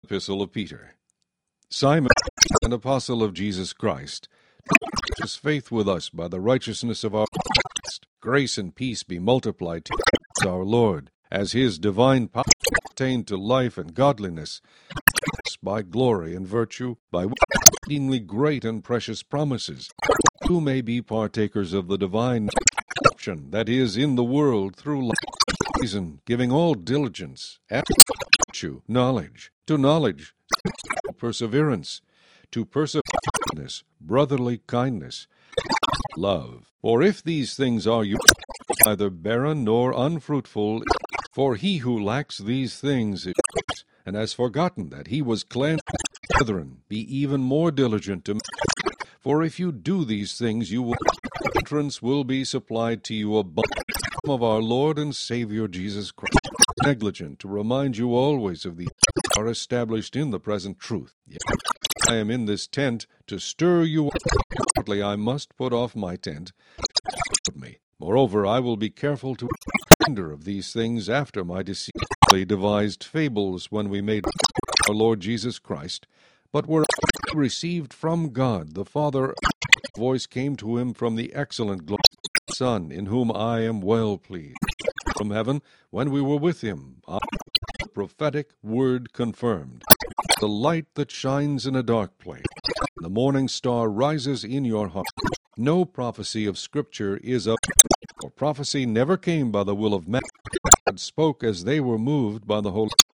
Epistle of Peter. Simon, an apostle of Jesus Christ, his faith with us by the righteousness of our Christ. Grace and peace be multiplied to our Lord, as his divine power attained to life and godliness, by glory and virtue, by exceedingly great and precious promises, who may be partakers of the divine adoption that is in the world through reason, giving all diligence, and virtue, knowledge, to knowledge, perseverance, to perseverance, brotherly kindness, love. For if these things are yours, neither barren nor unfruitful, for he who lacks these things is, and has forgotten that he was cleansed. Brethren, be even more diligent to make, for if you do these things, entrance will be supplied to you abundantly of our Lord and Savior Jesus Christ. Negligent to remind you always of these are established in the present truth. Yet I am in this tent to stir you up. Shortly I must put off my tent. Moreover, I will be careful to render of these things after my deceitfully devised fables when we made our Lord Jesus Christ, but were received from God the Father. A voice came to him from the excellent glory of the Son, in whom I am well pleased. From heaven, when we were with him, the prophetic word confirmed. The light that shines in a dark place, the morning star rises in your heart. No prophecy of Scripture is of, for prophecy never came by the will of man. God spoke as they were moved by the Holy